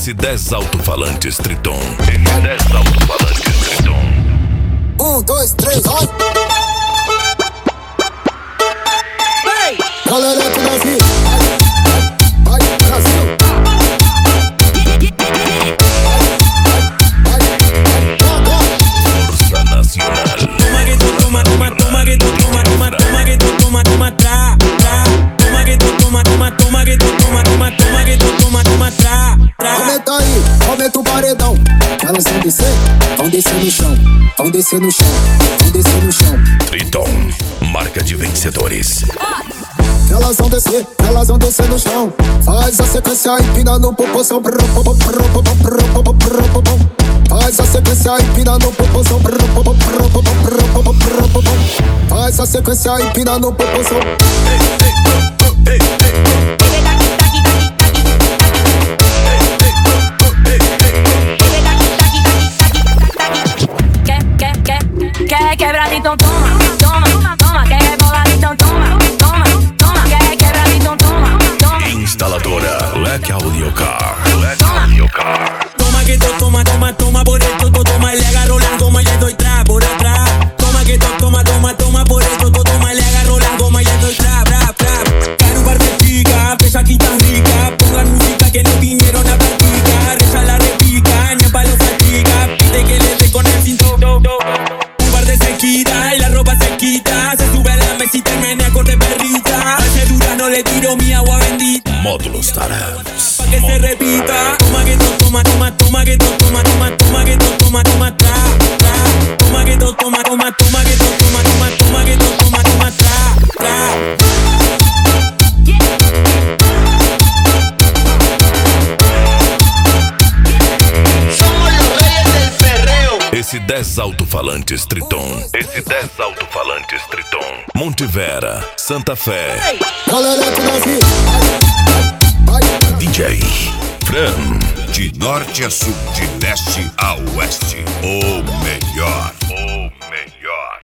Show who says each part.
Speaker 1: Esse 10 alto-falantes Triton. Esse 10 alto-falantes Triton.
Speaker 2: 1, 2, 3, vai! Galera do Brasil, vai, Brasil!
Speaker 1: Força Nacional.
Speaker 3: Toma que tu toma, toma, toma que tu toma, toma, toma que tu toma, toma, tra, tra. Toma que tu toma, toma, toma que tu toma, toma, toma que tu toma, toma, tra, tra.
Speaker 2: Aumenta aí, aumenta o paredão. Elas vão descer no chão, vão descer no chão, vão descer no chão.
Speaker 1: Triton, marca de vencedores.
Speaker 2: Elas vão descer no chão. Faz a sequência empina no popozão. Faz a sequência empina no popozão. Faz a sequência empina no popozão.
Speaker 4: Quer quebrar, então toma, toma, toma. Quer rebolar, então toma, toma, toma. Quer quebrar, então toma, toma.
Speaker 1: Instaladora Leque Audio Car. Leque Audio Car.
Speaker 3: Toma que tu toma, toma, toma por esto, tu toma y le agarro la goma y le doy tra por atrás. Toma que tu toma, toma, toma por esto, tu toma y le agarro la goma y le doy tra, tra, tra. Quero un par de chicas, bellaquitas ricas, pongan música que no vinieron a practicar. Ella la repica, ni a palo salpica, pide que le dé con el cinturón. Se quita y la ropa se quita. Se sube a la mesita y menea, corre perrita. Hace dura, no le tiro mi agua bendita.
Speaker 1: Módulos Tarams.
Speaker 3: Pa' que se repita. Toma que tú toma, toma, toma que tú toma, toma, toma que tú toma, toma, tra, tra. Toma que tú toma, toma, toma que tú toma, toma, toma que tú toma, toma, tra, tra.
Speaker 1: Esse 10 alto-falantes Triton. Esse 10 alto-falantes Triton. Montivera, Santa Fé.
Speaker 2: Galera do Brasil, vai,
Speaker 1: DJ Fran.
Speaker 5: De norte a sul, de leste a oeste, o melhor.